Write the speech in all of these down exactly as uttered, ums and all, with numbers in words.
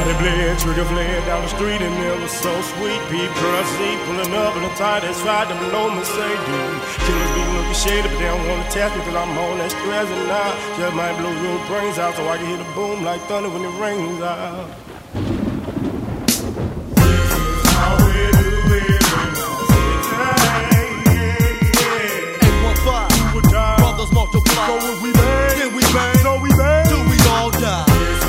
Body bled, trigger fled down the street and it was so sweet. Peep girls see pulling up in the tie that's right to blow Mercedes. Killers be looking shady, but they don't wanna test me cause I'm on that stress and I just might blow your brains out so I can hear the boom like thunder when it rings out. This is how we do it in our city. eight one five, brothers multiply. So if we bang, then we bang. So we bang, till we all die.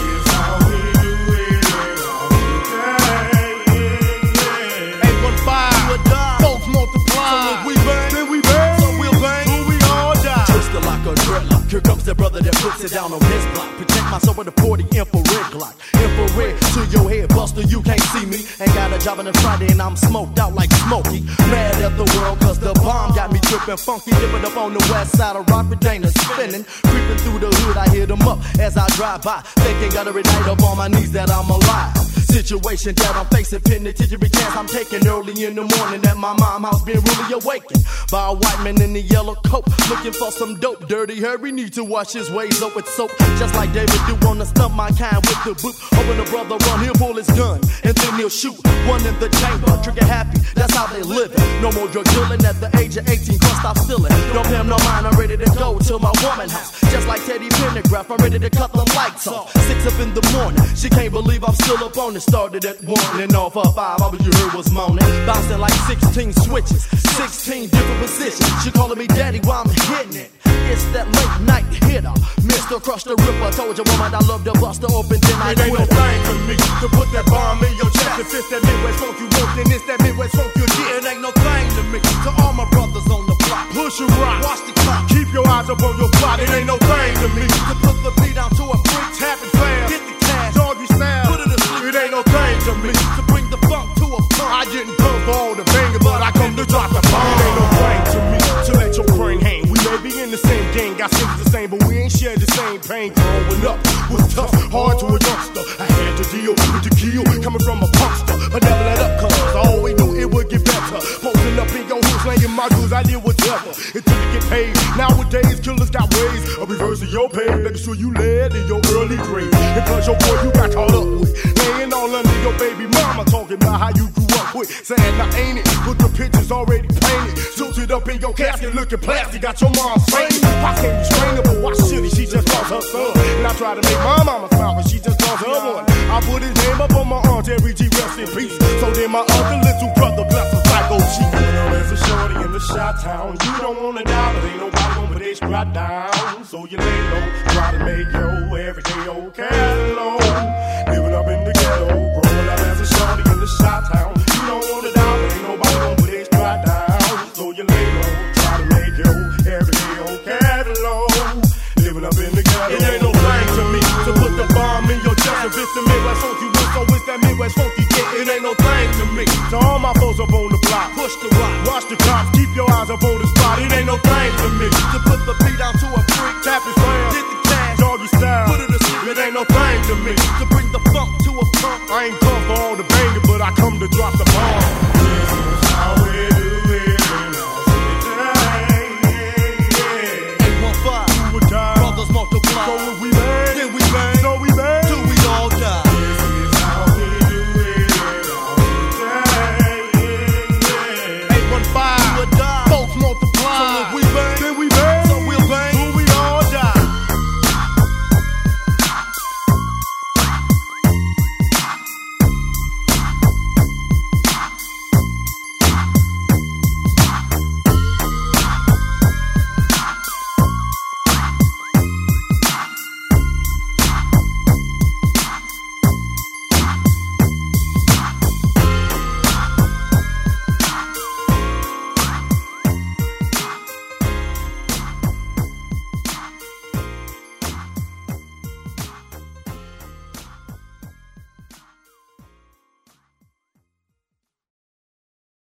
Here comes the brother that puts it down on his block. Protect myself with a forty infrared Glock. Infrared to your head, buster, you can't see me. Ain't got a job on a Friday and I'm smoked out like Smokey. Mad at the world cause the bomb got me tripping funky. Dipping up on the west side of Rockford, Dana spinning. Creeping through the hood, I hit them up as I drive by. Thinking God every night up on my knees that I'm alive. Situation that I'm facing, penitentiary chance I'm taking early in the morning at my mom house, being really awakened by a white man in a yellow coat, looking for some dope. Dirty Harry need to wash his ways up with soap, just like David do on the stump my kind with the boot. Hoping the brother run, he'll pull his gun and then he'll shoot one in the chamber. Trigger happy, that's how they live it. No more drug dealing at the age of eighteen, can't stop stealing. Don't pay him no mind, I'm ready to go to my woman house, just like Teddy Pendergrass. I'm ready to cut the lights off. Six up in the morning, she can't believe I'm still up on it. Started at one and off of five, all you heard was moaning. Bouncing like sixteen switches, sixteen different positions. She calling me daddy while I'm hitting it. It's that late night hitter, Mister Crush the Ripper. Told your woman I love to bust her open, then I it ain't no thing for me to put that bomb in your chest. If it's that Midwest funk you want, then it's that Midwest funk you get. It ain't no thing to me, to all my brothers on the block. Push your rock, watch the clock, keep your eyes up on your clock. It ain't no thing to me to put the beat down to a freak. Tap it fast, get the cash, doggy style, put it asleep. It ain't no thing to me to bring the funk to a pump. I didn't come for all the banging, but I come to drop the bomb. It ain't no thing to me to let your brain hang. We may be in the same game, got skills the same, but we ain't shared the same pain. Growing up was tough, hard to a youngster. I had to deal with the kill coming from a punkster, but never let up cause I always knew it would get better. Posting up in your hood, slanging my dudes, I did whatever until you get paid. Nowadays, killers got ways of reversing your pay, making sure you led in your early grade. And plus your boy you got caught up with, laying all under your baby mama, talking about how you grew up with. Saying I ain't it, but the picture's already painted. Tilted up in your casket, looking plastic, got your mom fainting. Why can't you strain her, but why should he? She just lost her son. And I try to make my mama smile, but she just lost her one. I put his name up on my arm, Terry G, rest in peace. So then my other little brother, bless him, Psycho G. You know there's a shorty in the Chi-Town. You don't wanna die, but ain't nobody gonna put this right down. So you lay low, try to make your everyday old catalog. Living up in the ghetto, growing up as a shorty in the Chi-Town. You don't wanna die, but ain't nobody gonna put this right down. So you lay low, try to make your everyday old catalog. Living up in the ghetto. It ain't no thing to me to put the bomb in your chest. If it's the Midwest funk you want, so it's that Midwest funk you get. It ain't no thing to me. To all my folks up on the block, push the rock, watch the cops, keep your eyes up on the spot. It ain't no thing to me to put the beat down to a freak. Tap it fast, get the cash, doggy style, put it asleep. It ain't no thing to me to bring the funk to a pump. I ain't come for all the banging, but I come to drop the bomb.